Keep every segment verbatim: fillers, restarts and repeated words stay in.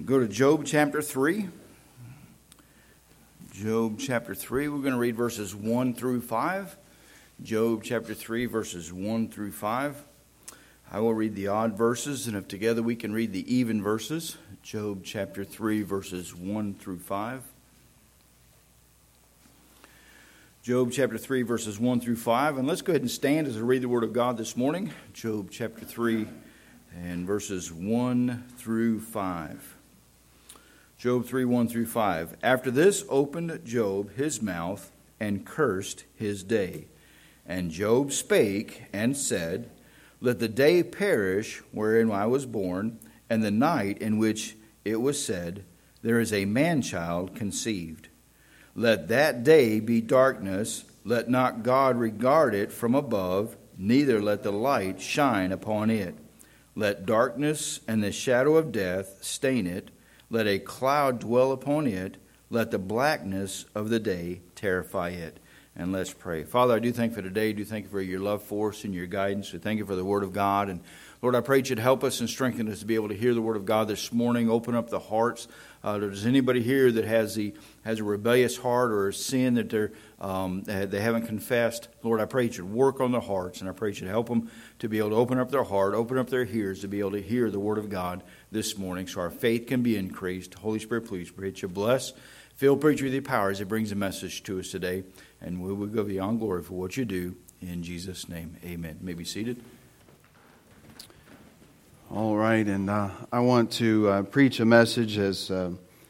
Go to Job chapter three. Job chapter three, we're going to read verses one through five. Job chapter three, verses one through five. I will read the odd verses, and if together we can read the even verses. Job chapter three, verses one through five. Job chapter three, verses one through five. And let's go ahead and stand as I read the Word of God this morning. Job chapter three, and verses one through five. Job three, one through five. After this opened Job his mouth and cursed his day. And Job spake and said, Let the day perish wherein I was born, and the night in which it was said, There is a man-child conceived. Let that day be darkness, let not God regard it from above, neither let the light shine upon it. Let darkness and the shadow of death stain it. Let a cloud dwell upon it. Let the blackness of the day terrify it. And let's pray. Father, I do thank you for today. I do thank you for your love for us and your guidance. I thank you for the Word of God. And Lord, I pray that you'd help us and strengthen us to be able to hear the Word of God this morning. Open up the hearts. Uh, there's anybody here that has the has a rebellious heart or a sin that they're um, they haven't confessed. Lord, I pray that you'd work on their hearts, and I pray that you'd help them to be able to open up their heart, open up their ears to be able to hear the Word of God this morning, so our faith can be increased. Holy Spirit, please pray that you bless. Fill preacher with your power as it brings a message to us today, and we will give you all glory for what you do. In Jesus' name, amen. You may be seated. All right, and uh, I want to uh, preach a message as uh,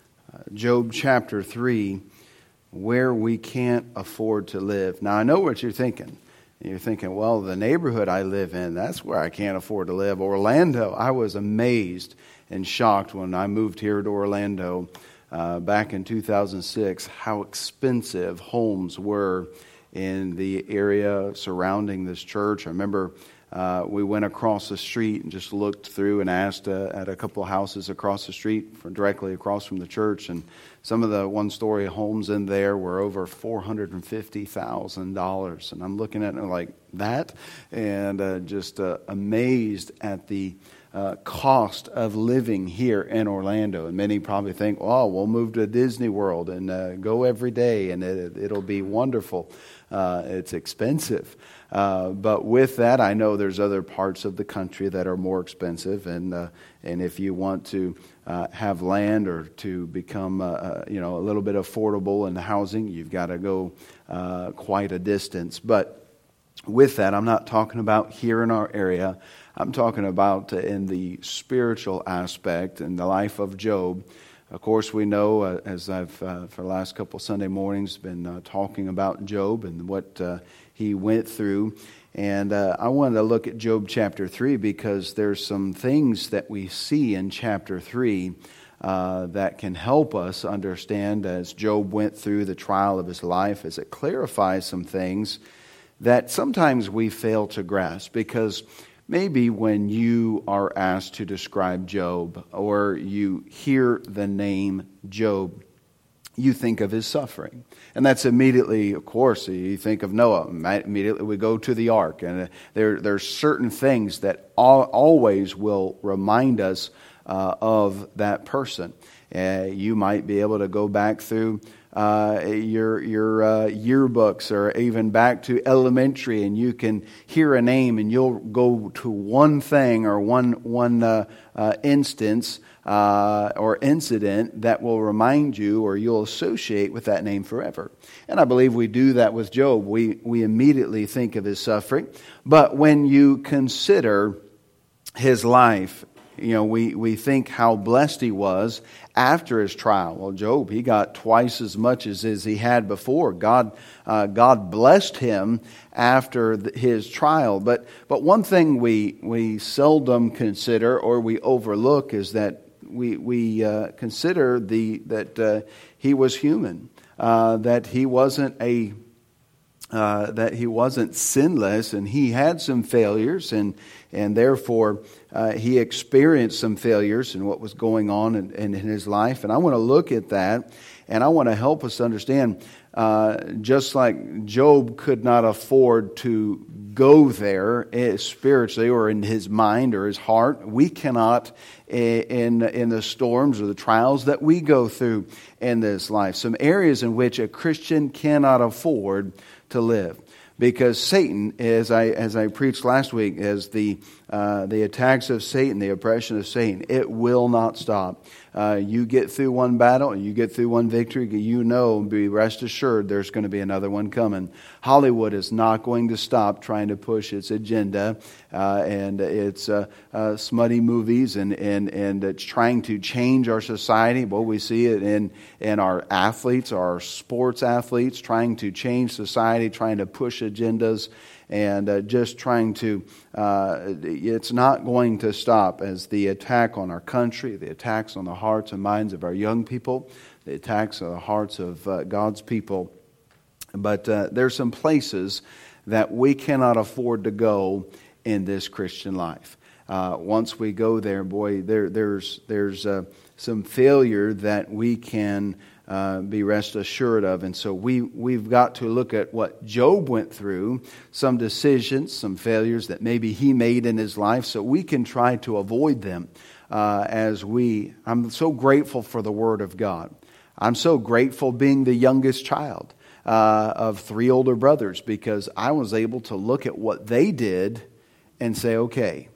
Job chapter three, where we can't afford to live. Now, I know what you're thinking. You're thinking, well, the neighborhood I live in, that's where I can't afford to live. Orlando, I was amazed and shocked when I moved here to Orlando uh, back in two thousand six, how expensive homes were in the area surrounding this church. I remember Uh, we went across the street and just looked through and asked uh, at a couple of houses across the street, from, directly across from the church. And some of the one-story homes in there were over four hundred fifty thousand dollars. And I'm looking at it like that and uh, just uh, amazed at the uh, cost of living here in Orlando. And many probably think, oh, we'll move to Disney World and uh, go every day and it, it'll be wonderful. Uh, it's expensive. Uh, but with that, I know there's other parts of the country that are more expensive, and uh, and if you want to uh, have land or to become uh, uh, you know a little bit affordable in housing, you've got to go uh, quite a distance. But with that, I'm not talking about here in our area. I'm talking about uh, in the spiritual aspect in the life of Job. Of course, we know, uh, as I've, uh, for the last couple Sunday mornings, been uh, talking about Job and what uh, he went through. And uh, I wanted to look at Job chapter three because there's some things that we see in chapter three uh, that can help us understand as Job went through the trial of his life, as it clarifies some things that sometimes we fail to grasp. Because maybe when you are asked to describe Job or you hear the name Job, you think of his suffering. And that's immediately, of course, you think of Noah. Immediately we go to the ark. And there there's certain things that all, always will remind us uh, of that person. Uh, you might be able to go back through Uh, your your uh, yearbooks or even back to elementary, and you can hear a name and you'll go to one thing or one one uh, uh, instance uh, or incident that will remind you or you'll associate with that name forever. And I believe we do that with Job. We we immediately think of his suffering, but when you consider his life, you know, we, we think how blessed he was after his trial. Well, Job, he got twice as much as, as he had before. God uh, God blessed him after the, his trial. But but one thing we we seldom consider or we overlook is that we we uh, consider the that uh, he was human, uh, that he wasn't a Uh, that he wasn't sinless, and he had some failures, and and therefore uh, he experienced some failures in what was going on in, in his life. And I want to look at that, and I want to help us understand, uh, just like Job could not afford to go there eh, spiritually or in his mind or his heart, we cannot eh, in in the storms or the trials that we go through in this life. Some areas in which a Christian cannot afford to live. Because Satan, as I as I preached last week, as the uh, the attacks of Satan, the oppression of Satan, it will not stop. Uh, you get through one battle, you get through one victory, you know, be rest assured there's going to be another one coming. Hollywood is not going to stop trying to push its agenda uh, and its uh, uh, smutty movies, and and and it's trying to change our society. Well, we see it in in our athletes, our sports athletes, trying to change society, trying to push agendas, and uh, just trying to, uh, it's not going to stop as the attack on our country, the attacks on the hearts and minds of our young people, the attacks on the hearts of uh, God's people. But uh, there's some places that we cannot afford to go in this Christian life. Uh, once we go there, boy, there, there's there's uh, some failure that we can Uh, be rest assured of. And so we, we've got to look at what Job went through, some decisions, some failures that maybe he made in his life, so we can try to avoid them uh, as we, I'm so grateful for the Word of God. I'm so grateful being the youngest child uh, of three older brothers, because I was able to look at what they did and say, okay,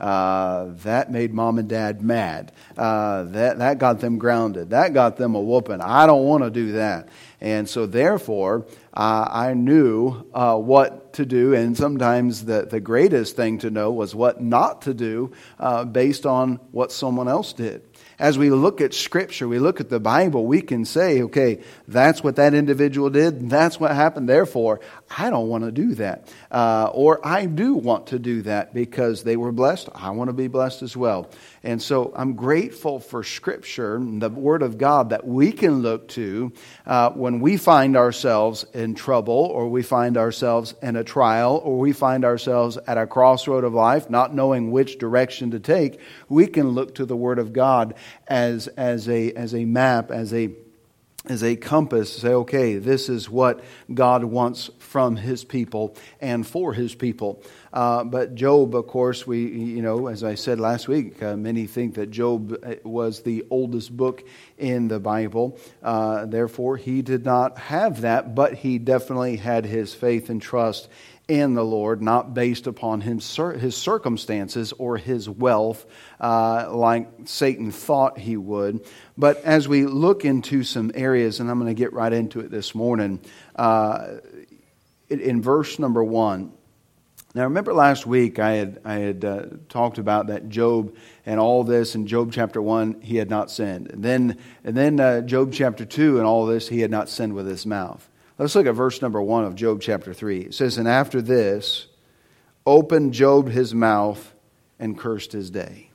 Uh, that made mom and dad mad. Uh, that that got them grounded. That got them a whooping. I don't want to do that. And so therefore, uh, I knew uh, what to do. And sometimes the, the greatest thing to know was what not to do uh, based on what someone else did. As we look at Scripture, we look at the Bible, we can say, okay, that's what that individual did. That's what happened. Therefore, I don't want to do that. Uh, or I do want to do that because they were blessed. I want to be blessed as well. And so I'm grateful for Scripture, the Word of God, that we can look to uh, when we find ourselves in trouble, or we find ourselves in a trial, or we find ourselves at a crossroad of life, not knowing which direction to take. We can look to the Word of God as as a as a map, as a as a compass, say, okay, this is what God wants from His people and for His people. Uh, but Job, of course, we, you know, as I said last week, uh, many think that Job was the oldest book in the Bible. Uh, therefore, he did not have that, but he definitely had his faith and trust in the Lord, not based upon his, his circumstances or his wealth, uh, like Satan thought he would. But as we look into some areas, and I'm going to get right into it this morning, uh, in, in verse number one. Now, remember last week I had I had uh, talked about that Job and all this in Job chapter one, he had not sinned. And then, and then uh, Job chapter two and all this, he had not sinned with his mouth. Let's look at verse number one of Job chapter three. It says, "And after this, opened Job his mouth and cursed his day."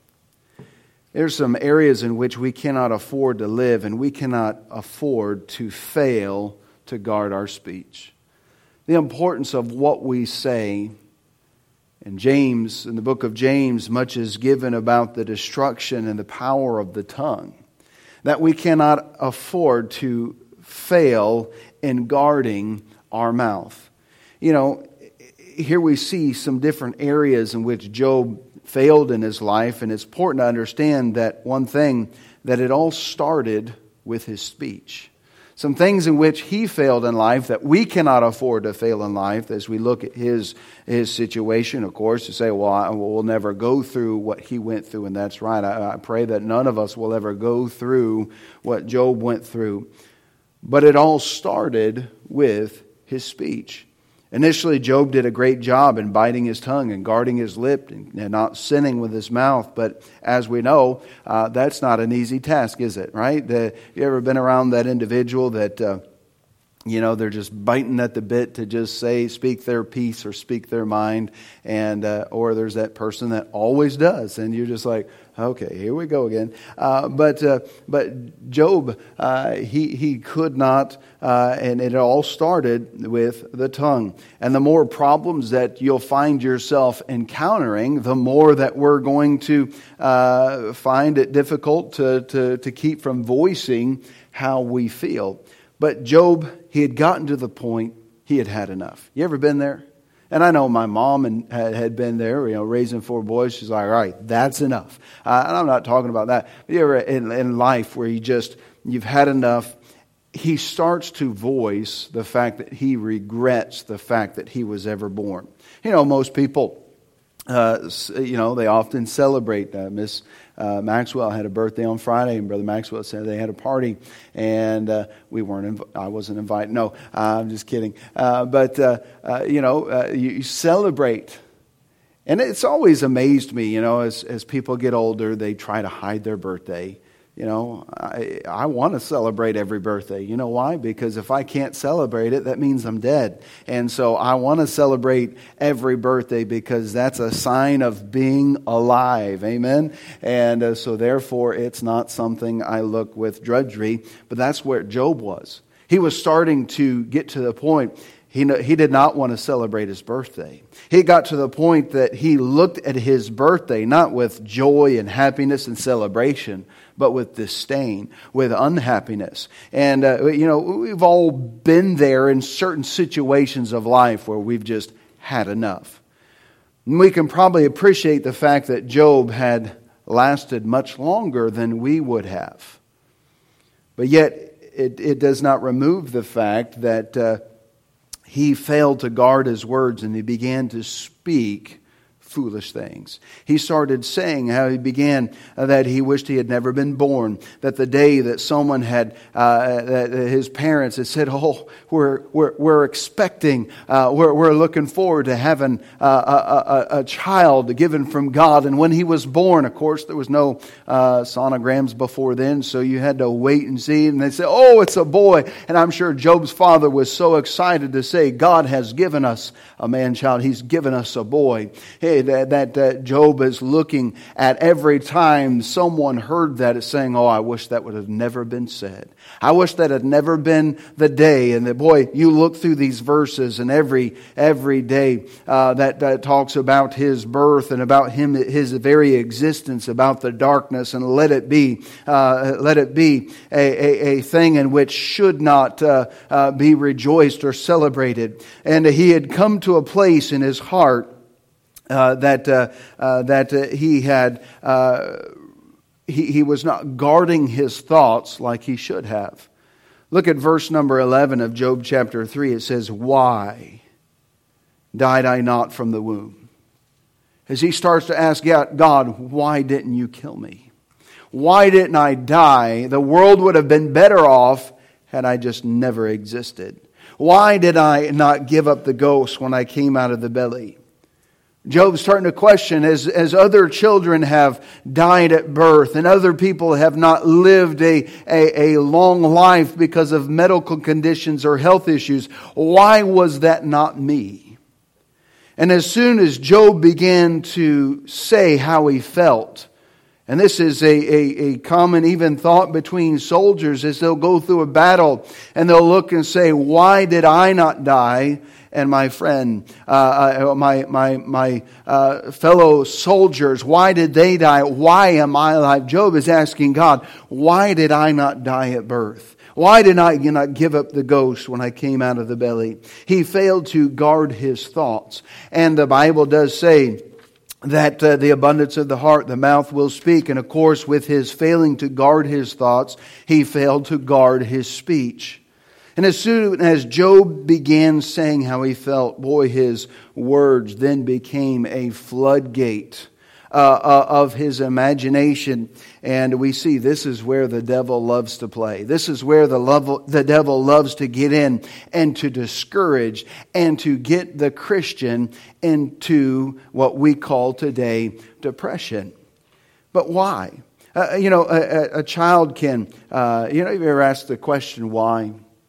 There's some areas in which we cannot afford to live, and we cannot afford to fail to guard our speech. The importance of what we say. In James, in the book of James, much is given about the destruction and the power of the tongue. That we cannot afford to fail in guarding our mouth. You know, here we see some different areas in which Job failed in his life, and it's important to understand that one thing, that it all started with his speech. Some things in which he failed in life that we cannot afford to fail in life as we look at his his situation, of course, to say, well, I will never go through what he went through, and that's right. I, I pray that none of us will ever go through what Job went through. But it all started with his speech. Initially, Job did a great job in biting his tongue and guarding his lip and not sinning with his mouth. But as we know, uh, that's not an easy task, is it? Right? The, you ever been around that individual that, uh, you know, they're just biting at the bit to just say, speak their piece or speak their mind, and uh, or there's that person that always does, and you're just like, Okay, here we go again. Uh, but uh, but Job, uh, he he could not, uh, and it all started with the tongue. And the more problems that you'll find yourself encountering, the more that we're going to uh, find it difficult to, to to keep from voicing how we feel. But Job, he had gotten to the point he had had enough. You ever been there? And I know my mom and had, had been there, you know, raising four boys. She's like, all right, that's enough. Uh, and I'm not talking about that. But you ever in, in life where you just, you've had enough, he starts to voice the fact that he regrets the fact that he was ever born. You know, most people, uh, you know, they often celebrate. Uh, Miss uh, Maxwell had a birthday on Friday, and Brother Maxwell said they had a party, and uh, we weren't. Inv- I wasn't invited. No, uh, I'm just kidding. Uh, but uh, uh, you know, uh, you, you celebrate, and it's always amazed me. You know, as as people get older, they try to hide their birthday. You know, I, I want to celebrate every birthday. You know why? Because if I can't celebrate it, that means I'm dead. And so I want to celebrate every birthday because that's a sign of being alive. Amen? And uh, so therefore, it's not something I look with drudgery. But that's where Job was. He was starting to get to the point. He, he did not want to celebrate his birthday. He got to the point that he looked at his birthday not with joy and happiness and celebration, but with disdain, with unhappiness. And, uh, you know, we've all been there in certain situations of life where we've just had enough. And we can probably appreciate the fact that Job had lasted much longer than we would have. But yet, it, it does not remove the fact that uh, he failed to guard his words and he began to speak foolish things. He started saying how he began uh, that he wished he had never been born. That the day that someone had, uh, that his parents had said, "Oh, we're we're we're expecting, uh, we're we're looking forward to having uh, a, a, a child given from God." And when he was born, of course, there was no uh, sonograms before then, so you had to wait and see. And they said, "Oh, it's a boy." And I'm sure Job's father was so excited to say, "God has given us a man child. He's given us a boy." Hey, that, that uh, Job is looking at every time someone heard that as saying, "Oh, I wish that would have never been said. I wish that had never been the day." And that, boy, you look through these verses and every every day uh, that, that talks about his birth and about him, his very existence, about the darkness, and let it be, uh, let it be a, a, a thing in which should not uh, uh, be rejoiced or celebrated. And he had come to a place in his heart Uh, that uh, uh, that uh, he had uh, he he was not guarding his thoughts like he should have. Look at verse number eleven of Job chapter three. It says, "Why died I not from the womb?" As he starts to ask God, "Why didn't you kill me? Why didn't I die? The world would have been better off had I just never existed. Why did I not give up the ghost when I came out of the belly?" Job's starting to question, as, as other children have died at birth and other people have not lived a, a, a long life because of medical conditions or health issues, why was that not me? And as soon as Job began to say how he felt, and this is a, a, a common even thought between soldiers as they'll go through a battle and they'll look and say, "Why did I not die? And my friend, uh, my my my uh, fellow soldiers, why did they die? Why am I alive?" Job is asking God, "Why did I not die at birth? Why did I not give up the ghost when I came out of the belly?" He failed to guard his thoughts. And the Bible does say that uh, the abundance of the heart, the mouth will speak. And of course, with his failing to guard his thoughts, he failed to guard his speech. And as soon as Job began saying how he felt, boy, his words then became a floodgate uh, uh, of his imagination. And we see this is where the devil loves to play. This is where the, love, the devil loves to get in and to discourage and to get the Christian into what we call today depression. But why? Uh, you know, a, a child can, uh, you know, you ever asked the question why?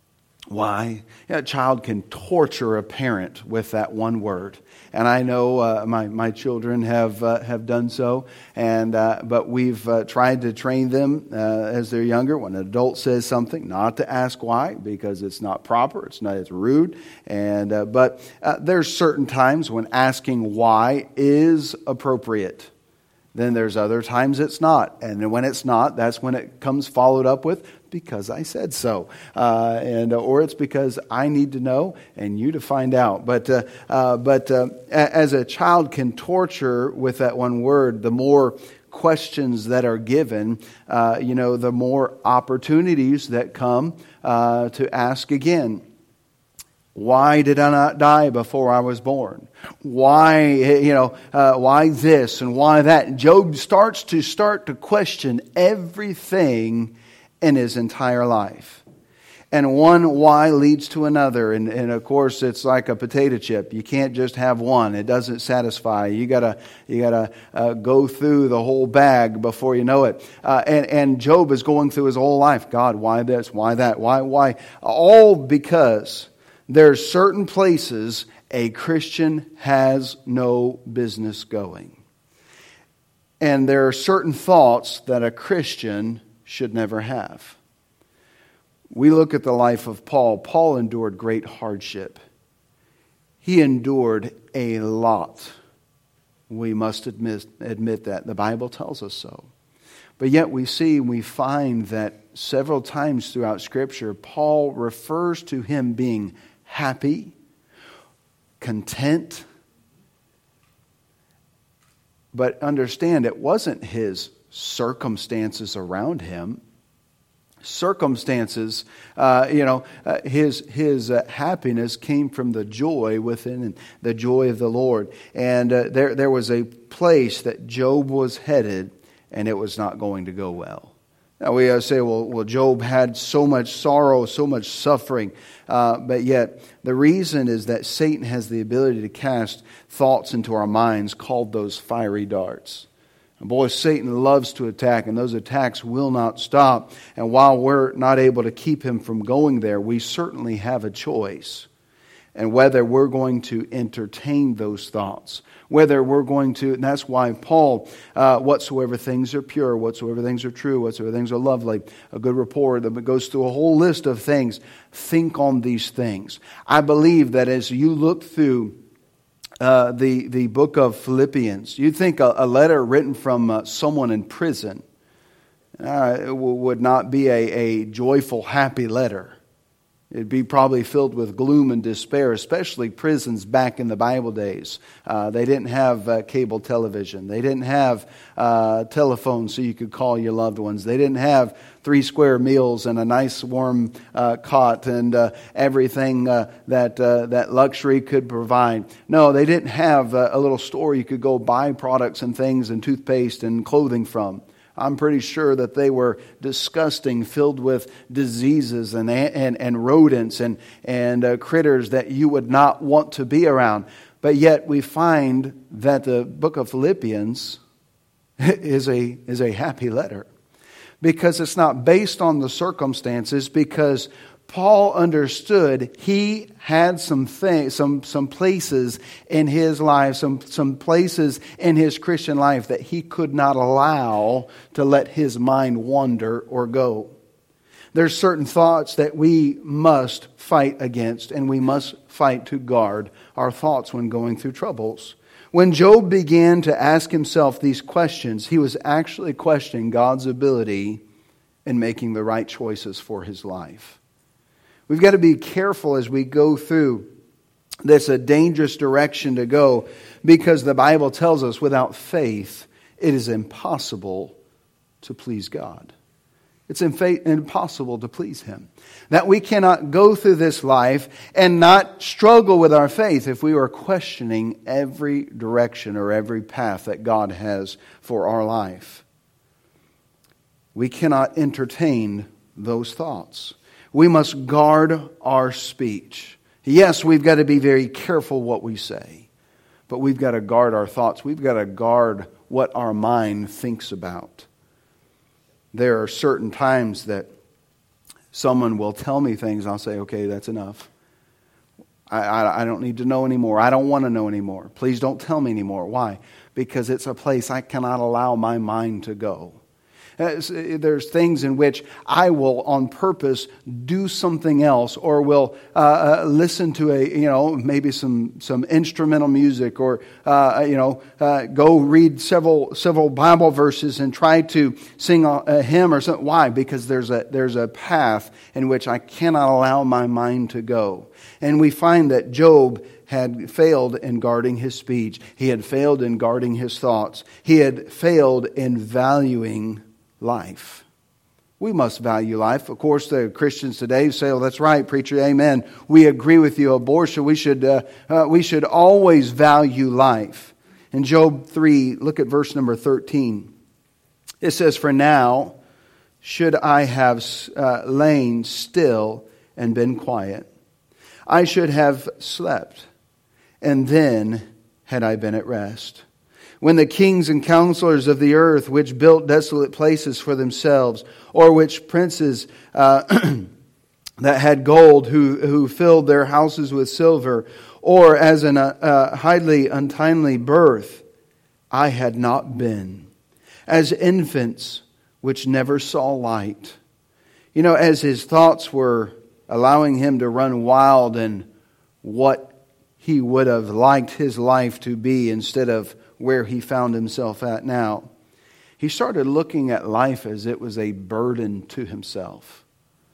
Why? Yeah, a child can torture a parent with that one word. And I know uh, my, my children have uh, have done so, and uh, but we've uh, tried to train them uh, as they're younger. When an adult says something, not to ask why, because it's not proper, it's not, it's rude. And uh, but uh, there's certain times when asking why is appropriate. Then there's other times it's not, and when it's not, that's when it comes followed up with, because I said so, uh, and or it's because I need to know and you to find out. But uh, uh, but uh, as a child can torture with that one word, the more questions that are given, uh, you know, the more opportunities that come uh, to ask again. Why did I not die before I was born? Why, you know, uh, why this and why that? And Job starts to start to question everything in his entire life. And one why leads to another. And, and of course, it's like a potato chip. You can't just have one. It doesn't satisfy. You gotta, you gotta uh, go through the whole bag before you know it. Uh, and, and Job is going through his whole life. God, why this? Why that? Why, why? All because there's certain places a Christian has no business going. And there are certain thoughts that a Christian should never have. We look at the life of Paul. Paul endured great hardship. He endured a lot. We must admit, admit that. The Bible tells us so. But yet we see, we find that several times throughout Scripture, Paul refers to him being happy, content. But understand, it wasn't his circumstances around him. Circumstances, uh, you know, uh, his his uh, happiness came from the joy within, and the joy of the Lord. And uh, there there was a place that Job was headed, and it was not going to go well. Now we uh, say, well, well, Job had so much sorrow, so much suffering, uh, but yet the reason is that Satan has the ability to cast thoughts into our minds called those fiery darts. And boy, Satan loves to attack, and those attacks will not stop. And while we're not able to keep him from going there, we certainly have a choice. And whether we're going to entertain those thoughts, whether we're going to, and that's why Paul, uh, whatsoever things are pure, whatsoever things are true, whatsoever things are lovely, a good report, that goes through a whole list of things. Think on these things. I believe that as you look through uh, the, the book of Philippians, you'd think a, a letter written from uh, someone in prison uh, it would not be a, a joyful, happy letter. It'd be probably filled with gloom and despair, especially prisons back in the Bible days. Uh, they didn't have uh, cable television. They didn't have uh, telephones so you could call your loved ones. They didn't have three square meals and a nice warm uh, cot and uh, everything uh, that uh, that luxury could provide. No, they didn't have uh, a little store you could go buy products and things and toothpaste and clothing from. I'm pretty sure that they were disgusting, filled with diseases and and, and rodents and, and uh, critters that you would not want to be around. But yet we find that the book of Philippians is a, is a happy letter. Because it's not based on the circumstances, because Paul understood he had some things, some some places in his life, some some places in his Christian life that he could not allow to let his mind wander or go. There's certain thoughts that we must fight against, and we must fight to guard our thoughts when going through troubles. When Job began to ask himself these questions, he was actually questioning God's ability in making the right choices for his life. We've got to be careful as we go through this, a dangerous direction to go, because the Bible tells us without faith it is impossible to please God. It's impossible to please Him. That we cannot go through this life and not struggle with our faith if we are questioning every direction or every path that God has for our life. We cannot entertain those thoughts. We must guard our speech. Yes, we've got to be very careful what we say, but we've got to guard our thoughts. We've got to guard what our mind thinks about. There are certain times that Someone will tell me things, I'll say, okay, that's enough. I, I, I don't need to know anymore. I don't want to know anymore. Please don't tell me anymore. Why? Because it's a place I cannot allow my mind to go. There's things in which I will on purpose do something else, or will uh, uh, listen to a, you know, maybe some, some instrumental music, or, uh, you know, uh, go read several several Bible verses and try to sing a, a hymn or something. Why? Because there's a, there's a path in which I cannot allow my mind to go. And we find that Job had failed in guarding his speech. He had failed in guarding his thoughts. He had failed in valuing life. We must value life. Of course, the Christians today say, "Oh, that's right, preacher, amen. We agree with you. Abortion. We should uh, uh, we should always value life." In Job three, look at verse number thirteen. It says, "For now should I have uh, lain still and been quiet. I should have slept, and then had I been at rest. When the kings and counselors of the earth, which built desolate places for themselves, or which princes uh, that had gold, who, who filled their houses with silver, or as an uh, highly untimely birth, I had not been. As infants which never saw light." You know, as his thoughts were allowing him to run wild in what he would have liked his life to be instead of where he found himself at now, he started looking at life as it was a burden to himself.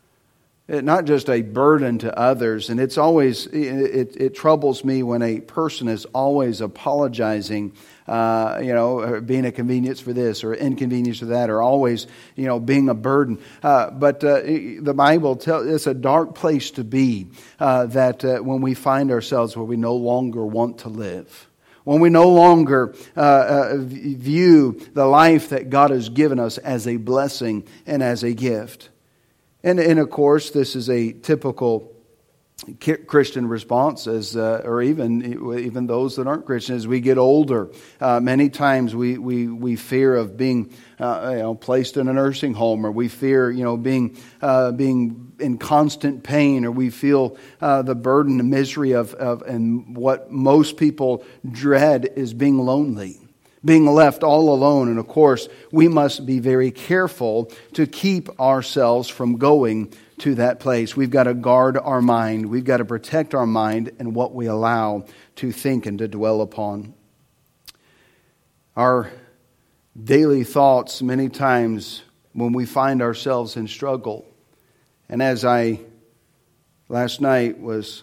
It, not just a burden to others. And it's always, it, it, it troubles me when a person is always apologizing, uh, you know, being a convenience for this or inconvenience for that, or always, you know, being a burden. Uh, but uh, the Bible tells it's a dark place to be, uh, that uh, when we find ourselves where we no longer want to live. When we no longer uh, uh, view the life that God has given us as a blessing and as a gift. And, and of course, this is a typical Christian response, as uh, or even even those that aren't Christian. As we get older, uh, many times we, we, we fear of being uh, you know, placed in a nursing home, or we fear you know being uh, being in constant pain, or we feel uh, the burden and misery of, of and what most people dread is being lonely, being left all alone. And of course, we must be very careful to keep ourselves from going to that place. We've got to guard our mind. We've got to protect our mind and what we allow to think and to dwell upon. Our daily thoughts, many times when we find ourselves in struggle. And as I last night was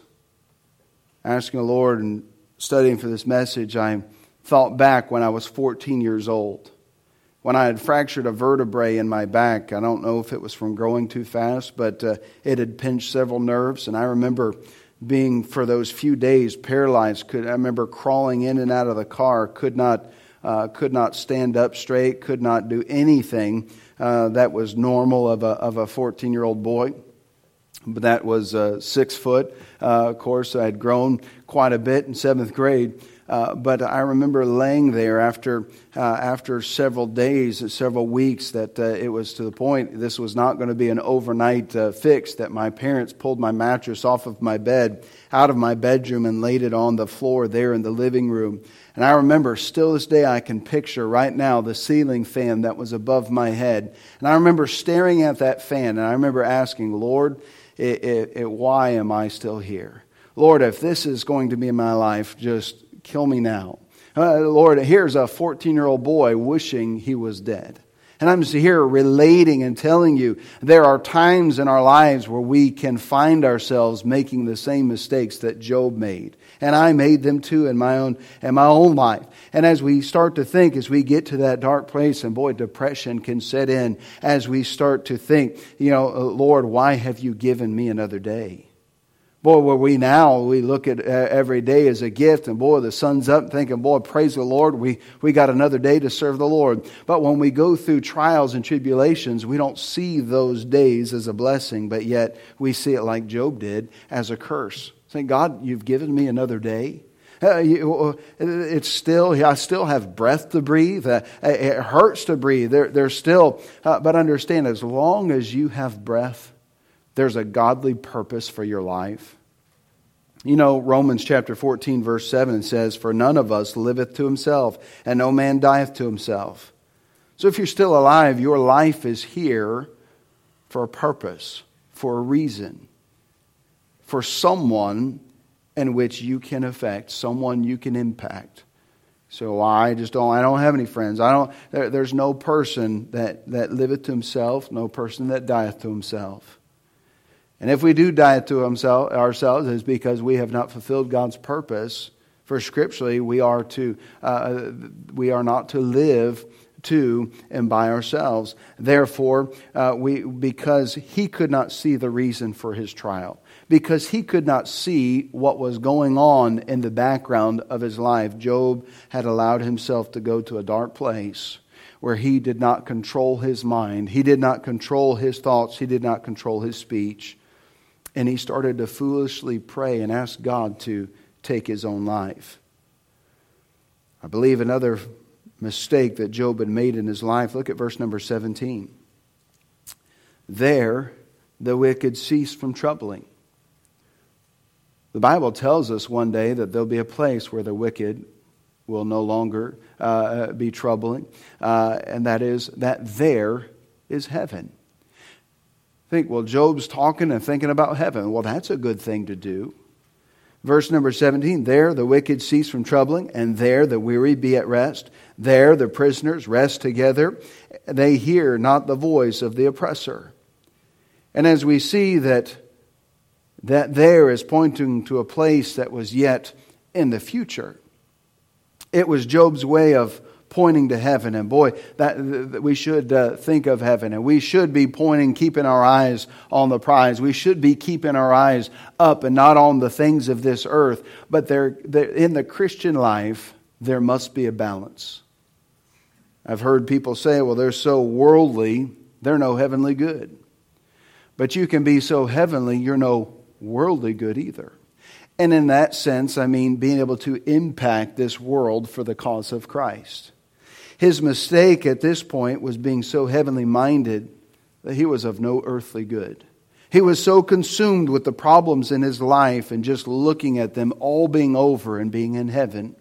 asking the Lord and studying for this message, I thought back when I was fourteen years old, when I had fractured a vertebrae in my back. I don't know if it was from growing too fast, but uh, it had pinched several nerves. And I remember being, for those few days, paralyzed. Could I remember crawling in and out of the car, could not uh, could not stand up straight, could not do anything uh, that was normal of a of a fourteen-year-old boy. But that was uh, six foot. Uh, of course, I had grown quite a bit in seventh grade. Uh, but I remember laying there after uh, after several days, several weeks, that uh, it was to the point this was not going to be an overnight uh, fix, that my parents pulled my mattress off of my bed, out of my bedroom, and laid it on the floor there in the living room. And I remember, still this day, I can picture right now the ceiling fan that was above my head. And I remember staring at that fan, and I remember asking, Lord, it, it, it, why am I still here? Lord, if this is going to be my life, just kill me now. Uh, Lord, here's a fourteen-year-old boy wishing he was dead. And I'm just here relating and telling you there are times in our lives where we can find ourselves making the same mistakes that Job made. And I made them too in my own in my own life. And as we start to think, as we get to that dark place, and boy, depression can set in as we start to think, you know, Lord, why have you given me another day? Boy, where we now, we look at uh, every day as a gift, and boy, the sun's up thinking, boy, praise the Lord, we, we got another day to serve the Lord. But when we go through trials and tribulations, we don't see those days as a blessing, but yet we see it like Job did, as a curse. Saying, God, you've given me another day. Uh, you, it's still, I still have breath to breathe. Uh, it hurts to breathe. There, there's still, uh, but understand, as long as you have breath, there's a godly purpose for your life? You know, Romans chapter fourteen, verse seven says, "For none of us liveth to himself, and no man dieth to himself." So if you're still alive, your life is here for a purpose, for a reason, for someone in which you can affect, someone you can impact. So I just don't, I don't have any friends. I don't, there, there's no person that, that liveth to himself, no person that dieth to himself. And if we do die to himself, ourselves, it's because we have not fulfilled God's purpose. For scripturally, we are to, uh, we are not to live to and by ourselves. Therefore, uh, we because he could not see the reason for his trial, because he could not see what was going on in the background of his life, Job had allowed himself to go to a dark place where he did not control his mind, he did not control his thoughts, he did not control his speech, and he started to foolishly pray and ask God to take his own life. I believe another mistake that Job had made in his life. Look at verse number seventeen. There the wicked cease from troubling. The Bible tells us one day that there'll be a place where the wicked will no longer uh, be troubling, uh, and that is that there is heaven. Think, well, Job's talking and thinking about heaven. Well, that's a good thing to do. Verse number seventeen, there the wicked cease from troubling, and there the weary be at rest. There the prisoners rest together. They hear not the voice of the oppressor. And as we see that, that there is pointing to a place that was yet in the future. It was Job's way of pointing to heaven. And boy, that, that we should uh, think of heaven. And we should be pointing, keeping our eyes on the prize. We should be keeping our eyes up and not on the things of this earth. But there, there, in the Christian life, there must be a balance. I've heard people say, well, they're so worldly, they're no heavenly good. But you can be so heavenly, you're no worldly good either. And in that sense, I mean being able to impact this world for the cause of Christ. His mistake at this point was being so heavenly minded that he was of no earthly good. He was so consumed with the problems in his life and just looking at them all being over and being in heaven,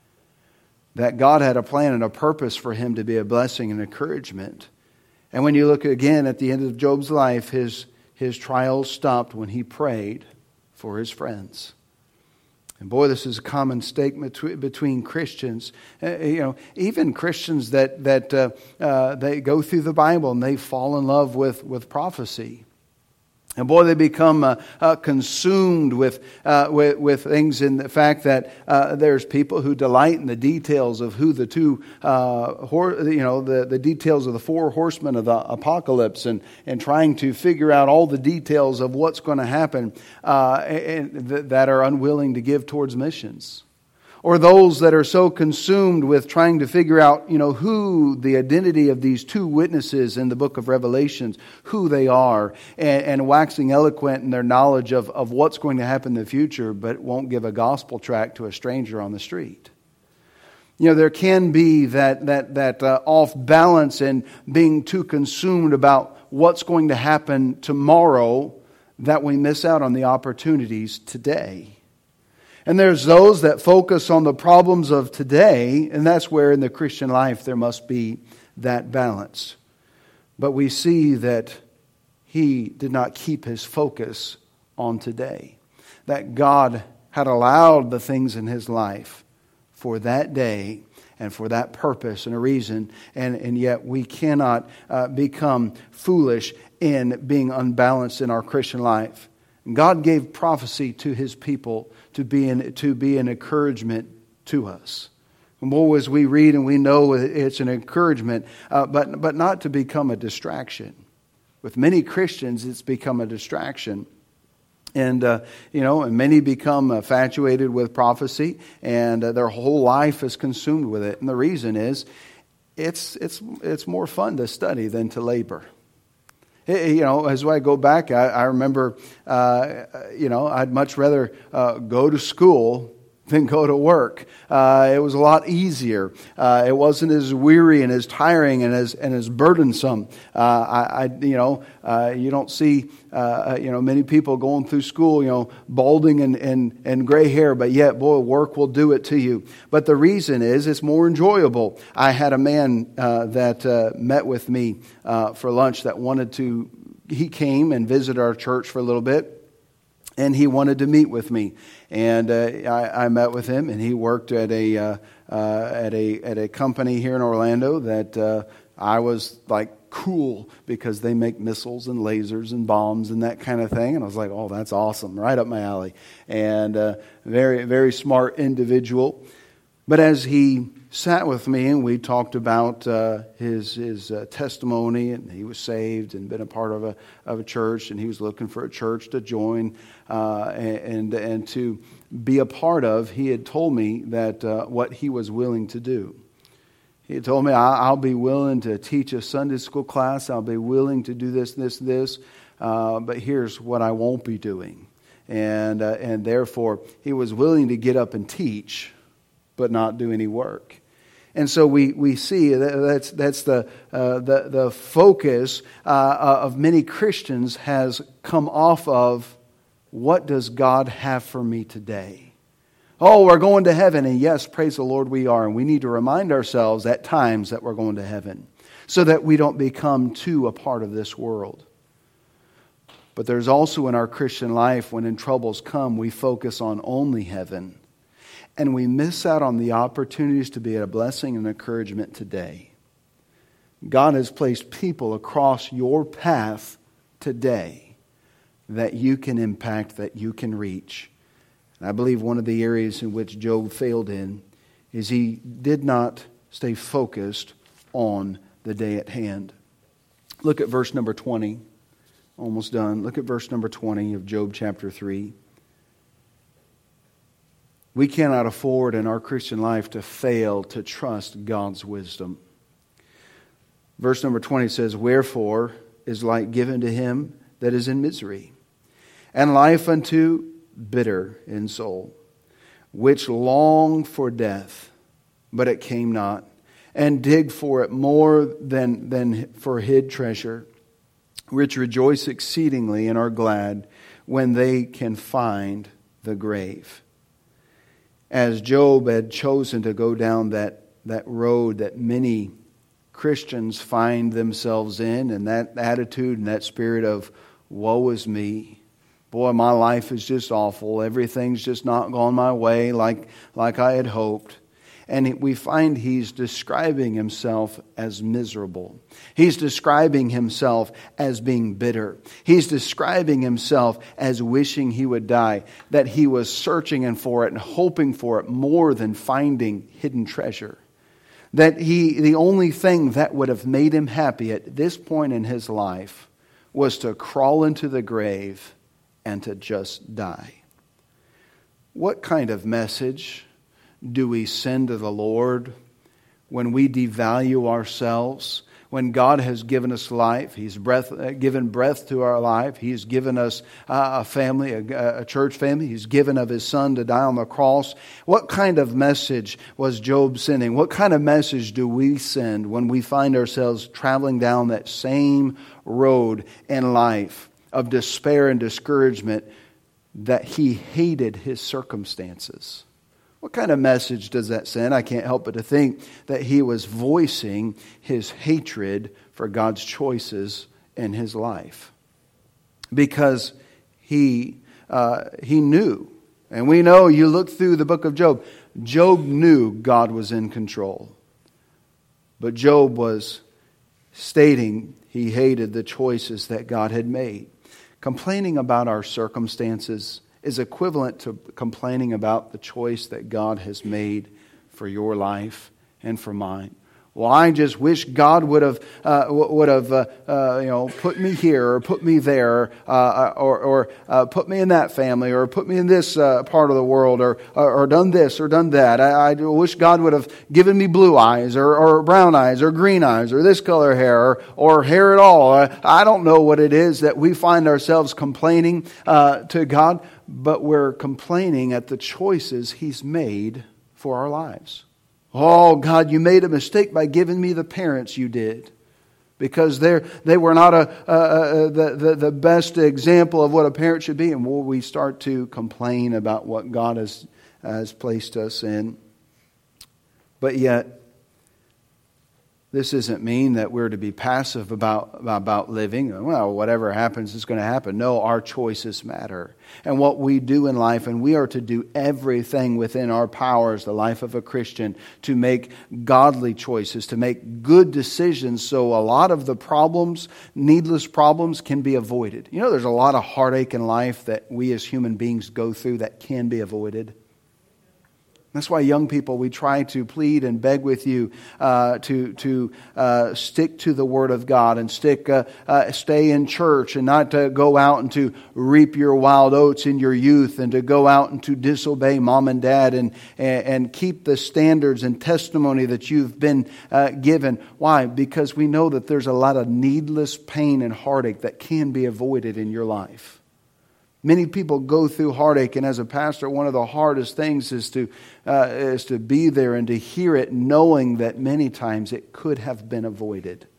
that God had a plan and a purpose for him to be a blessing and encouragement. And when you look again at the end of Job's life, his, his trials stopped when he prayed for his friends. And boy, this is a common statement between Christians. Uh, you know, even Christians that that uh, uh, they go through the Bible and they fall in love with with prophecy. And boy, they become uh, uh, consumed with, uh, with with things in the fact that uh, there's people who delight in the details of who the two, uh, hor- you know, the, the details of the four horsemen of the apocalypse, and, and trying to figure out all the details of what's going to happen, uh, and th- that are unwilling to give towards missions. Or those that are so consumed with trying to figure out, you know, who the identity of these two witnesses in the book of Revelations, who they are, and, and waxing eloquent in their knowledge of, of what's going to happen in the future, but won't give a gospel tract to a stranger on the street. You know, there can be that that that uh, off balance and being too consumed about what's going to happen tomorrow that we miss out on the opportunities today. And there's those that focus on the problems of today, and that's where in the Christian life there must be that balance. But we see that he did not keep his focus on today. That God had allowed the things in his life for that day and for that purpose and a reason, and, and yet we cannot uh, become foolish in being unbalanced in our Christian life. God gave prophecy to his people to be an, to be an encouragement to us. And more as we read and we know it's an encouragement, uh, but, but not to become a distraction. With many Christians, it's become a distraction. And, uh, you know, and many become infatuated with prophecy, and uh, their whole life is consumed with it. And the reason is, it's it's it's more fun to study than to labor. You know, as I go back, I, I remember, uh, you know, I'd much rather uh, go to school than go to work. Uh, it was a lot easier. Uh, it wasn't as weary and as tiring and as and as burdensome. Uh, I, I, you know, uh, you don't see, uh, you know, many people going through school, you know, balding and, and, and gray hair, but yet, boy, work will do it to you. But the reason is it's more enjoyable. I had a man uh, that uh, met with me uh, for lunch that wanted to, he came and visited our church for a little bit. And he wanted to meet with me, and uh, I, I met with him. And he worked at a uh, uh, at a at a company here in Orlando that uh, I was like cool because they make missiles and lasers and bombs and that kind of thing. And I was like, oh, that's awesome, right up my alley. And uh, very very smart individual. But as he sat with me and we talked about uh, his his uh, testimony, and he was saved and been a part of a of a church, and he was looking for a church to join uh, and and to be a part of. He had told me that uh, what he was willing to do. He had told me, I'll be willing to teach a Sunday school class. I'll be willing to do this, this, this. Uh, but here's what I won't be doing, and uh, and therefore he was willing to get up and teach, but not do any work. And so we, we see that that's that's the uh, the the focus uh, of many Christians has come off of, what does God have for me today? Oh, we're going to heaven, and yes, praise the Lord, we are. And we need to remind ourselves at times that we're going to heaven, so that we don't become too a part of this world. But there's also in our Christian life, when in troubles come, we focus on only heaven. And we miss out on the opportunities to be a blessing and encouragement today. God has placed people across your path today that you can impact, that you can reach. And I believe one of the areas in which Job failed in is he did not stay focused on the day at hand. Look at verse number twenty. Almost done. Look at verse number twenty of Job chapter three. We cannot afford in our Christian life to fail to trust God's wisdom. Verse number twenty says, wherefore is light given to him that is in misery, and life unto bitter in soul, which long for death, but it came not, and dig for it more than, than for hid treasure, which rejoice exceedingly and are glad when they can find the grave. As Job had chosen to go down that, that road that many Christians find themselves in, and that attitude and that spirit of, woe is me. Boy, my life is just awful. Everything's just not gone my way like, like I had hoped. And we find he's describing himself as miserable. He's describing himself as being bitter. He's describing himself as wishing he would die, that he was searching and for it and hoping for it more than finding hidden treasure. That he, the only thing that would have made him happy at this point in his life was to crawl into the grave and to just die. What kind of message do we send to the Lord when we devalue ourselves? When God has given us life, He's breath, uh, given breath to our life. He's given us uh, a family, a, a church family. He's given of His Son to die on the cross. What kind of message was Job sending? What kind of message do we send when we find ourselves traveling down that same road in life of despair and discouragement, that he hated his circumstances? What kind of message does that send? I can't help but to think that he was voicing his hatred for God's choices in his life. Because he uh, he knew, and we know, you look through the book of Job, Job knew God was in control. But Job was stating he hated the choices that God had made. Complaining about our circumstances is equivalent to complaining about the choice that God has made for your life and for mine. Well, I just wish God would have uh, would have uh, uh, you know put me here or put me there uh, or or uh, put me in that family or put me in this uh, part of the world or, or or done this or done that. I, I wish God would have given me blue eyes or, or brown eyes or green eyes or this color hair or, or hair at all. I, I don't know what it is that we find ourselves complaining uh, to God, but we're complaining at the choices He's made for our lives. Oh, God, you made a mistake by giving me the parents you did. Because they they were not a, a, a the, the, the best example of what a parent should be. And we start to complain about what God has, has placed us in. But yet, this doesn't mean that we're to be passive about, about living. Well, whatever happens is going to happen. No, our choices matter. And what we do in life, and we are to do everything within our power as the life of a Christian to make godly choices, to make good decisions so a lot of the problems, needless problems, can be avoided. You know, there's a lot of heartache in life that we as human beings go through that can be avoided. That's why young people, we try to plead and beg with you uh, to to uh, stick to the Word of God and stick uh, uh, stay in church and not to go out and to reap your wild oats in your youth and to go out and to disobey mom and dad and and, and keep the standards and testimony that you've been uh, given. Why? Because we know that there's a lot of needless pain and heartache that can be avoided in your life. Many people go through heartache, and as a pastor, one of the hardest things is to uh, is to be there and to hear it, knowing that many times it could have been avoided.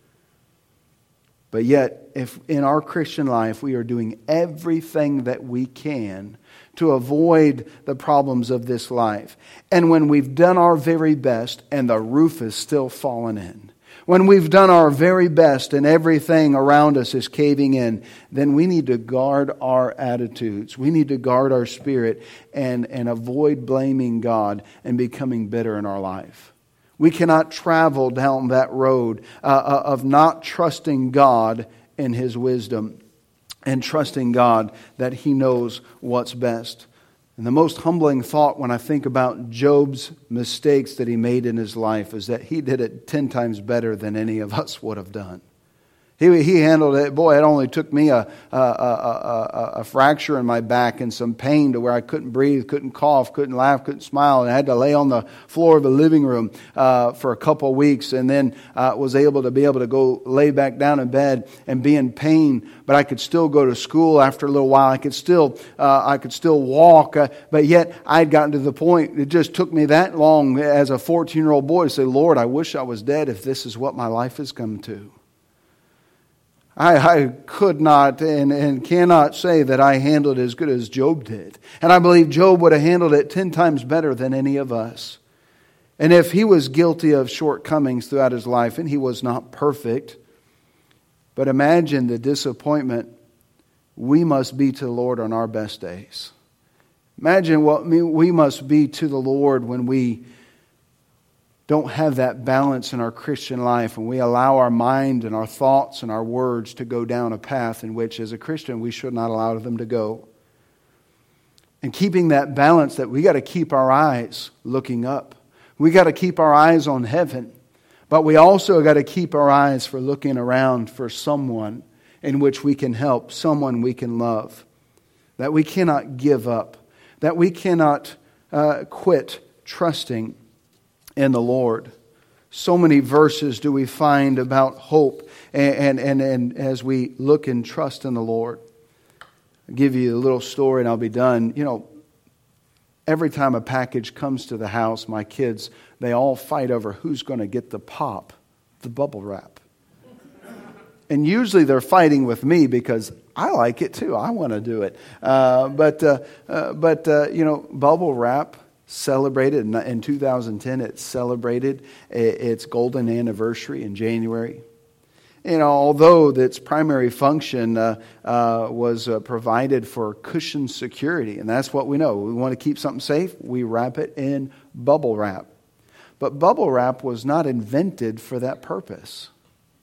But yet, if in our Christian life we are doing everything that we can to avoid the problems of this life, and when we've done our very best and the roof is still falling in, when we've done our very best and everything around us is caving in, then we need to guard our attitudes. We need to guard our spirit and, and avoid blaming God and becoming bitter in our life. We cannot travel down that road uh, of not trusting God in His wisdom and trusting God that He knows what's best. And the most humbling thought when I think about Job's mistakes that he made in his life is that he did it ten times better than any of us would have done. He, he handled it. Boy, it only took me a, a, a, a, a fracture in my back and some pain to where I couldn't breathe, couldn't cough, couldn't laugh, couldn't smile. And I had to lay on the floor of the living room uh, for a couple of weeks and then uh, was able to be able to go lay back down in bed and be in pain. But I could still go to school after a little while. I could still uh, I could still walk. Uh, but yet I'd gotten to the point, it just took me that long as a fourteen-year-old boy to say, Lord, I wish I was dead if this is what my life has come to. I, I could not and, and cannot say that I handled it as good as Job did. And I believe Job would have handled it ten times better than any of us. And if he was guilty of shortcomings throughout his life, and he was not perfect, but imagine the disappointment we must be to the Lord on our best days. Imagine what we must be to the Lord when we don't have that balance in our Christian life and we allow our mind and our thoughts and our words to go down a path in which as a Christian we should not allow them to go. And keeping that balance, that we got to keep our eyes looking up. We got to keep our eyes on heaven. But we also got to keep our eyes for looking around for someone in which we can help, someone we can love. That we cannot give up. That we cannot uh, quit trusting in the Lord. So many verses do we find about hope and, and, and, and as we look and trust in the Lord. I'll give you a little story and I'll be done. You know, every time a package comes to the house, my kids, they all fight over who's going to get the pop, the bubble wrap. And usually they're fighting with me because I like it too. I want to do it. Uh, but, uh, uh, but uh, you know, bubble wrap, celebrated in two thousand ten. It celebrated its golden anniversary in January. You know, although its primary function uh, uh, was uh, provided for cushion security, and that's what we know. We want to keep something safe. We wrap it in bubble wrap. But bubble wrap was not invented for that purpose.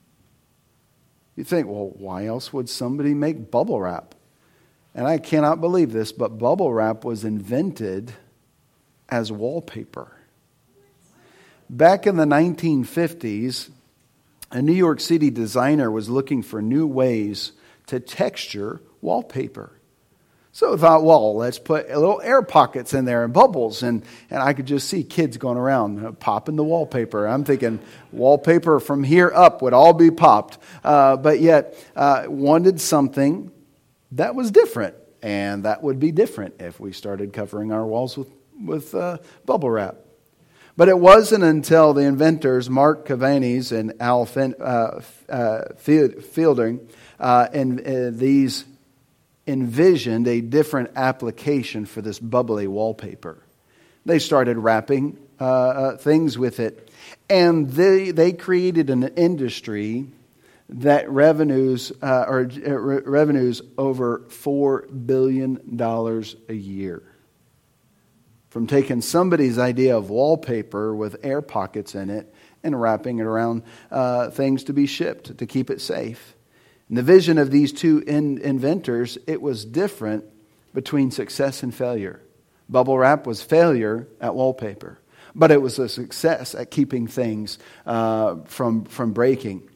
You think, well, why else would somebody make bubble wrap? And I cannot believe this, but bubble wrap was invented as wallpaper. back in the nineteen fifties, a New York City designer was looking for new ways to texture wallpaper. So I thought, well, let's put little air pockets in there and bubbles. And, and I could just see kids going around uh, popping the wallpaper. I'm thinking wallpaper from here up would all be popped. Uh, but yet uh, wanted something that was different. And that would be different if we started covering our walls with, with uh, bubble wrap. But it wasn't until the inventors, Mark Cavanese and Al Fin, uh, uh, Fielding, uh, and uh, these envisioned a different application for this bubbly wallpaper. They started wrapping uh, uh, things with it. And they, they created an industry that revenues uh, or uh, re- revenues over four billion dollars a year. From taking somebody's idea of wallpaper with air pockets in it and wrapping it around uh, things to be shipped to keep it safe. In the vision of these two in- inventors, it was different between success and failure. Bubble wrap was failure at wallpaper, but it was a success at keeping things uh, from, from breaking.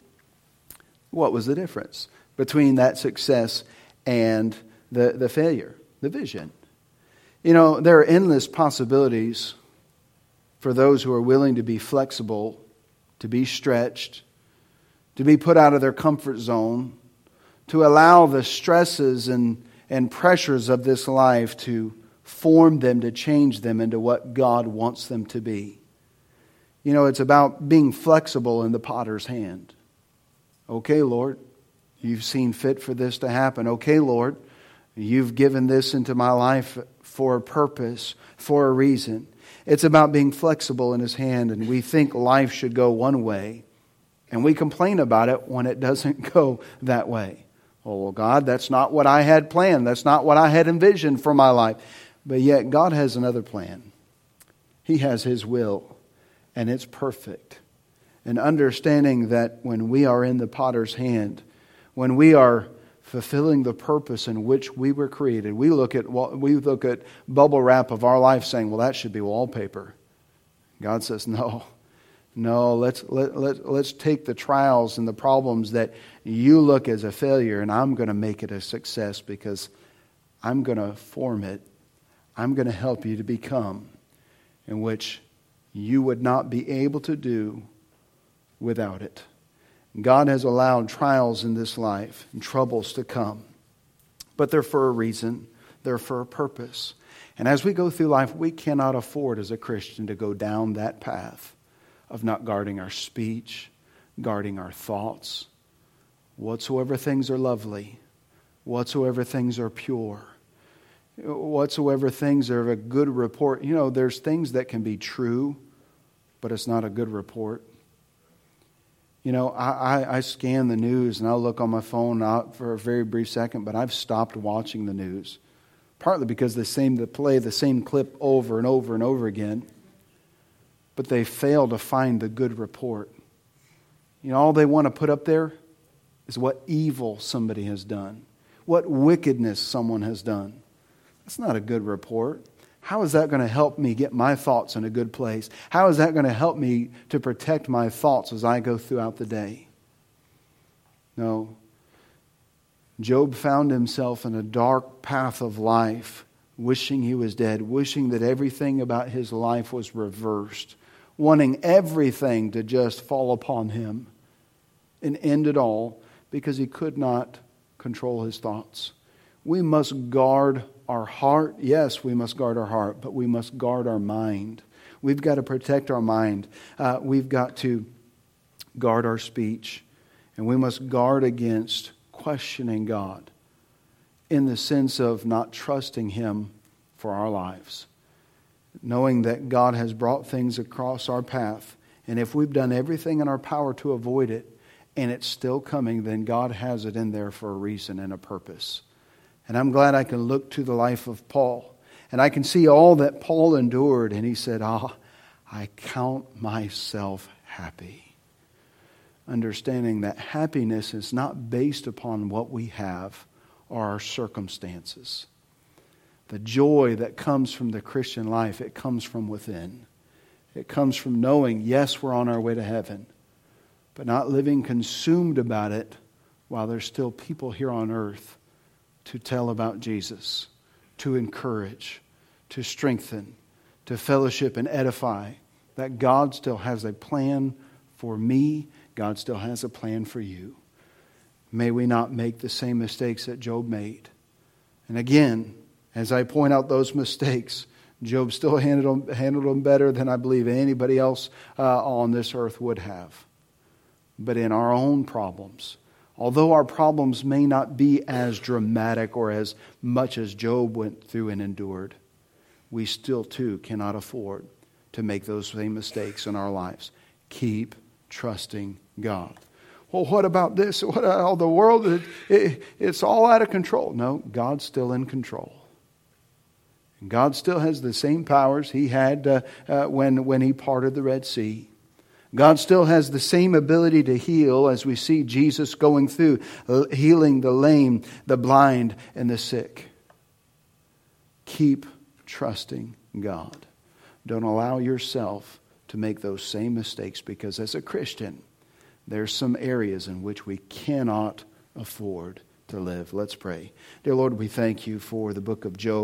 What was the difference between that success and the, the failure? The vision. You know, there are endless possibilities for those who are willing to be flexible, to be stretched, to be put out of their comfort zone, to allow the stresses and, and pressures of this life to form them, to change them into what God wants them to be. You know, it's about being flexible in the potter's hand. Okay, Lord, you've seen fit for this to happen. Okay, Lord, you've given this into my life for a purpose, for a reason. It's about being flexible in His hand, and we think life should go one way, and we complain about it when it doesn't go that way. Oh, well, God, that's not what I had planned. That's not what I had envisioned for my life. But yet, God has another plan. He has His will, and it's perfect. And understanding that when we are in the potter's hand, when we are fulfilling the purpose in which we were created, we look at we look at bubble wrap of our life saying, well, that should be wallpaper. God says, no. No, let's let, let, let's take the trials and the problems that you look as a failure, and I'm going to make it a success because I'm going to form it. I'm going to help you to become in which you would not be able to do without it. God has allowed trials in this life and troubles to come, but they're for a reason. They're for a purpose. And as we go through life, we cannot afford as a Christian to go down that path of not guarding our speech, guarding our thoughts. Whatsoever things are lovely, whatsoever things are pure, whatsoever things are of a good report. You know, there's things that can be true, but it's not a good report. You know, I, I, I scan the news and I'll look on my phone not for a very brief second, but I've stopped watching the news. Partly because they seem to play the same clip over and over and over again. But they fail to find the good report. You know, all they want to put up there is what evil somebody has done. What wickedness someone has done. That's not a good report. How is that going to help me get my thoughts in a good place? How is that going to help me to protect my thoughts as I go throughout the day? No. Job found himself in a dark path of life, wishing he was dead, wishing that everything about his life was reversed, wanting everything to just fall upon him and end it all because he could not control his thoughts. We must guard our heart. Yes, we must guard our heart, but we must guard our mind. We've got to protect our mind. Uh, we've got to guard our speech. And we must guard against questioning God in the sense of not trusting Him for our lives. Knowing that God has brought things across our path. And if we've done everything in our power to avoid it, and it's still coming, then God has it in there for a reason and a purpose. And I'm glad I can look to the life of Paul. And I can see all that Paul endured. And he said, ah, I count myself happy. Understanding that happiness is not based upon what we have or our circumstances. The joy that comes from the Christian life, it comes from within. It comes from knowing, yes, we're on our way to heaven, but not living consumed about it while there's still people here on earth to tell about Jesus, to encourage, to strengthen, to fellowship and edify, that God still has a plan for me. God still has a plan for you. May we not make the same mistakes that Job made. And again, as I point out those mistakes, Job still handled them, handled them better than I believe anybody else uh, on this earth would have. But in our own problems, although our problems may not be as dramatic or as much as Job went through and endured, we still too cannot afford to make those same mistakes in our lives. Keep trusting God. Well, what about this? What about the world? It, it, it's all out of control. No, God's still in control. And God still has the same powers He had uh, uh, when, when He parted the Red Sea. God still has the same ability to heal as we see Jesus going through, healing the lame, the blind, and the sick. Keep trusting God. Don't allow yourself to make those same mistakes, because as a Christian, there's some areas in which we cannot afford to live. Let's pray. Dear Lord, we thank You for the book of Job.